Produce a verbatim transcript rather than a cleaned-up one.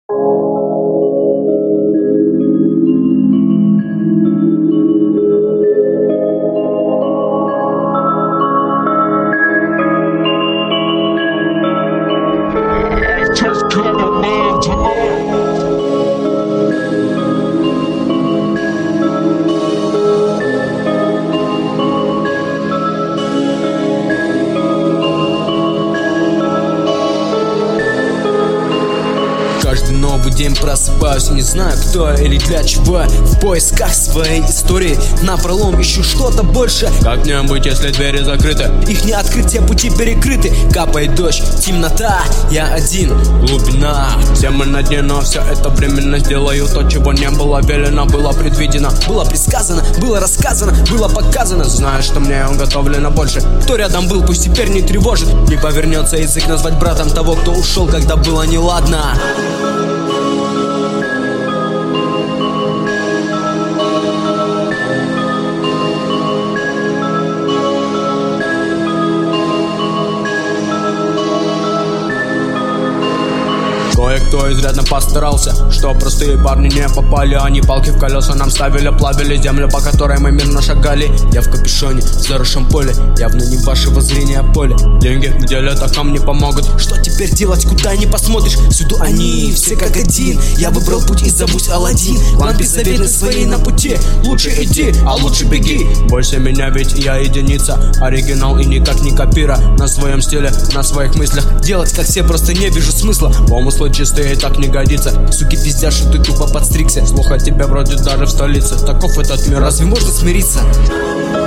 Каждый новый день просыпаюсь, не знаю кто или для чего. В поисках своей истории напролом ищу что-то больше. Как мне быть, если двери закрыты? Их не открыть, все пути перекрыты. Капает дождь, темнота, я один, глубина. Все мы на дне, но все это временно. Сделаю то, чего не было велено, было предвидено, было предсказано, было рассказано, было показано. Знаю, что мне уготовлено больше. Кто рядом был, пусть теперь не тревожит. Не повернется язык назвать братом того, кто ушел, когда было неладно. Кое-кто изрядно постарался, что простые парни не попали. Они палки в колеса нам ставили, плавили землю, по которой мы мирно шагали. Я в капюшоне, в заросшем поле, явно не вашего зрения поле. Деньги в деле так нам не помогут. Что теперь делать, куда не посмотришь? Всюду они, все как один. Я выбрал путь и зовусь Аладдин. План беззаветный своей на пути. Лучше иди, а лучше беги. Бойся меня, ведь я единица, оригинал и никак не копира. На своем стиле, на своих мыслях. Делать как все просто не вижу смысла. Помыслы чистые, так не годится. Суки пиздят, что ты тупо подстригся. Слух от тебя вроде даже в столице. Таков этот мир, разве можно смириться?